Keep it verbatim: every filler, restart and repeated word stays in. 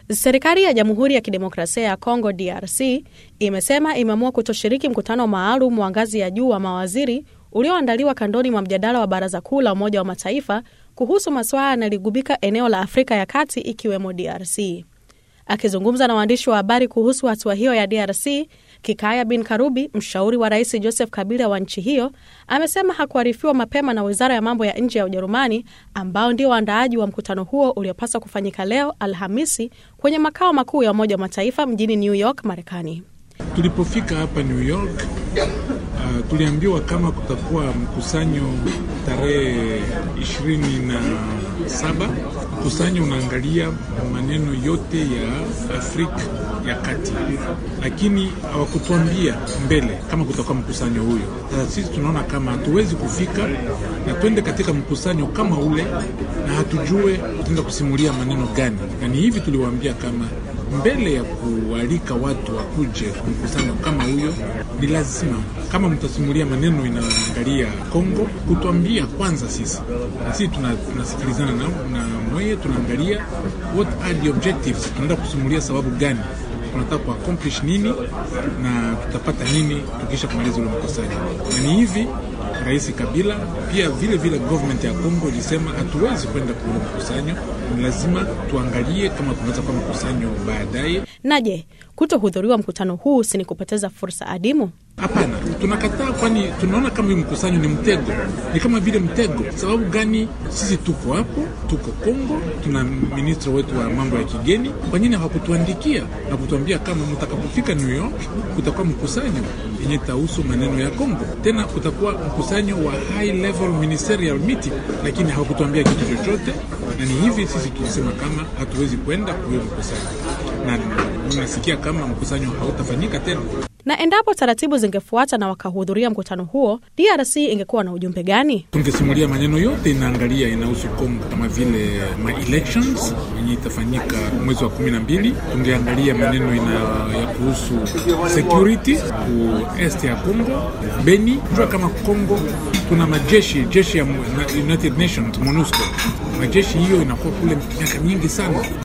Serikali ya Jamhuri ya Kidemokrasia ya Kongo D R C imesema imeamua kutoshiriki mkutano maalum wa ngazi ya juu wa mawaziri ulioandaliwa kandoni mwa mjadala wa Baraza Kuu la Umoja wa Mataifa kuhusu masuala yanayoligubika eneo la Afrika ya Kati ikiwemo D R C. Akizungumza na waandishi wa habari kuhusu hatua hiyo ya D R C, Kikaya bin Karubi, mshauri wa Rais Joseph Kabila wa nchi hiyo, amesema hakuarifiwa mapema na Wizara ya Mambo ya Nje ya Ujerumani, ambao ndio waandaaji wa mkutano huo uliopaswa kufanyika leo Alhamisi kwenye makao makuu ya Umoja wa Mataifa mjini New York, Marekani. Tulipofika hapa New York, uh, tuliambiwa kama kutakuwa mkusanyo tarehe ishirini na saba. Mkusanyo unaangalia maneno yote ya Afrika ya Kati, lakini hawakutuambia mbele kama kutakuwa mkusanyo huyo. Sasa sisi tunaona kama hatuwezi kufika na twende katika mkusanyo kama ule na hatujue tutaenda kusimulia maneno gani. Na ni hivi tuliwaambia kama mbele ya kualika watu wakuje mkusanyo kama huyo, ni lazima kama mtasimulia maneno inaangalia Kongo, kutuambia kwanza sisi. Na sisi tunasikilizana na na moyo, tunaangalia what are the objectives, tunaenda kusimulia sababu gani, tunataka ku accomplish nini na tutapata nini tukisha kumaliza ule mkusanyo. Na ni hivi Rais Kabila pia vile vile government ya Kongo ilisema hatuwezi kwenda kule mkusanyo, ni lazima tuangalie kama tunaweza kwa mkusanyo baadaye. Naje, kutohudhuriwa mkutano huu si ni kupoteza fursa adimu? Hapana, tunakataa, kwani tunaona kama hii mkusanyo ni mtego. Ni kama vile mtego. Sababu gani? Sisi tuko hapo, tuko Kongo, tuna minister wetu wa mambo ya kigeni. Kwa nini hawakutuandikia na kutuambia kama mtakapofika New York kutakuwa mkusanyo yenye tahusu maneno ya Kongo? Tena kutakuwa mkusanyo wa high level ministerial meeting, lakini hawakutuambia kitu chochote. Na ni hivi sisi tulisema kama hatuwezi kwenda kwa hiyo mkusanyo. Na tunasikia kama mkusanyo hautafanyika tena. Na endapo taratibu zingefuata na wakahudhuria mkutano huo, D R C ingekuwa na ujumbe gani? Tungesimulia maneno yote inaangalia inahusu Kongo, kama vile ma elections yenye itafanyika mwezi wa kumi na mbili. Tungeangalia maneno ina ya kuhusu security ku est ya Kongo, Beni. Jua kama Kongo tuna majeshi, jeshi ya United Nations, MONUSCO. Majeshi hiyo inakuwa kule miaka mingi sana.